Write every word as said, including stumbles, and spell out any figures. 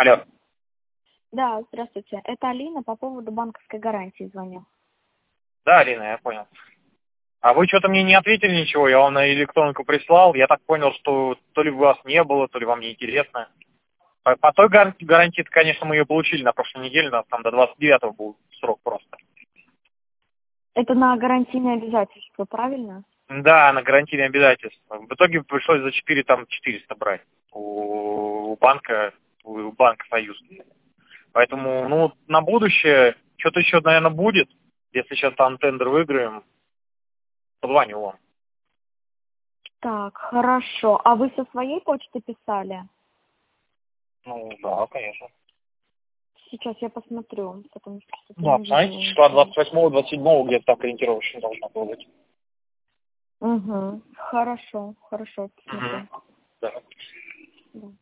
Алло. Да, здравствуйте. Это Алина по поводу банковской гарантии звоню. Да, Алина, я понял. А вы что-то мне не ответили ничего, я вам на электронку прислал. Я так понял, что то ли у вас не было, то ли вам не интересно. По, по той гар- гарантии, конечно, мы ее получили на прошлой неделе, у нас там до двадцать девятого был срок просто. Это на гарантийные обязательства, правильно? Да, на гарантийные обязательства. В итоге пришлось за четыре, там, четыреста брать у, у банка, у банка Союз. Поэтому, ну, на будущее, что-то еще, наверное, будет. Если сейчас там тендер выиграем, позвоню вам. Так, хорошо. А вы со своей почты писали? Ну, да, конечно. Сейчас я посмотрю, потому что что-то Да, не знаете, видела числа ничего. двадцать восьмого двадцать седьмого где-то так ориентировочно должно было быть. Угу. Хорошо, хорошо, Угу. посмотрю. Да. Да.